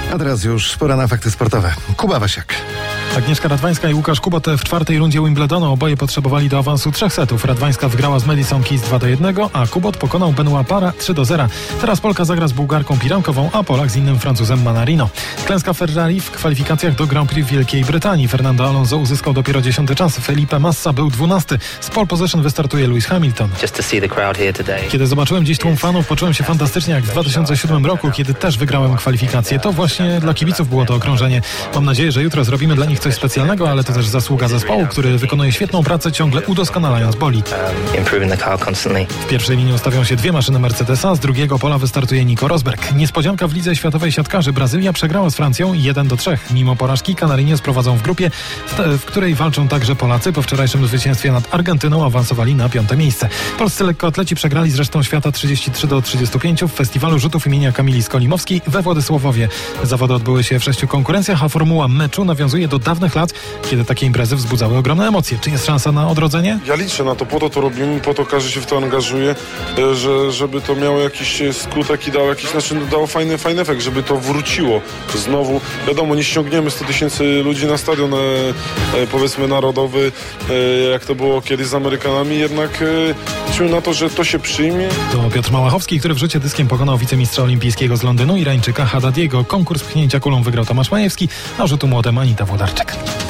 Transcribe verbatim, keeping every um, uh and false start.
A teraz już pora na fakty sportowe. Kuba Wasiak. Agnieszka Radwańska i Łukasz Kubot w czwartej rundzie Wimbledonu oboje potrzebowali do awansu trzech setów. Radwańska wygrała z Madison Keys dwa do jednego, a Kubot pokonał Benoit Para trzy do zera. Teraz Polka zagra z Bułgarką Pirankową, a Polak z innym Francuzem Manarino. Klęska Ferrari w kwalifikacjach do Grand Prix Wielkiej Brytanii. Fernando Alonso uzyskał dopiero dziesiąty czas. Felipe Massa był dwunasty. Z pole position wystartuje Lewis Hamilton. Kiedy zobaczyłem dziś tłum fanów, poczułem się fantastycznie jak w dwa tysiące siódmym roku, kiedy też wygrałem kwalifikacje. To właśnie dla kibiców było to okrążenie. Mam nadzieję, że jutro zrobimy dla nich coś specjalnego, ale to też zasługa zespołu, który wykonuje świetną pracę, ciągle udoskonalając bolid. W pierwszej linii ustawią się dwie maszyny Mercedesa, z drugiego pola wystartuje Nico Rosberg. Niespodzianka w lidze światowej siatkarzy. Brazylia przegrała z Francją jeden do trzech. Mimo porażki Kanarynie sprowadzą w grupie, w, w której walczą także Polacy. Po wczorajszym zwycięstwie nad Argentyną awansowali na piąte miejsce. Polscy lekkoatleci przegrali z resztą świata trzydzieści trzy do trzydziestu pięciu w festiwalu rzutów imienia Kamili Skolimowskiej we Władysławowie. Zawody odbyły się w sześciu konkurencjach, a formuła meczu nawiązuje do dawnych lat, kiedy takie imprezy wzbudzały ogromne emocje. Czy jest szansa na odrodzenie? Ja liczę na to, po to to robimy, po to każdy się w to angażuje, że, żeby to miało jakiś skutek i dało jakiś, znaczy dało fajny, fajny efekt, żeby to wróciło znowu. Wiadomo, nie ściągniemy stu tysięcy ludzi na stadion, e, powiedzmy narodowy, e, jak to było kiedyś z Amerykanami, jednak e, liczymy na to, że to się przyjmie. To Piotr Małachowski, który w rzucie dyskiem pokonał wicemistrza olimpijskiego z Londynu Irańczyka Haddadiego. Konkurs pchnięcia kulą wygrał Tomasz Majewski, a rzutu młotem Anita Włodarczyk.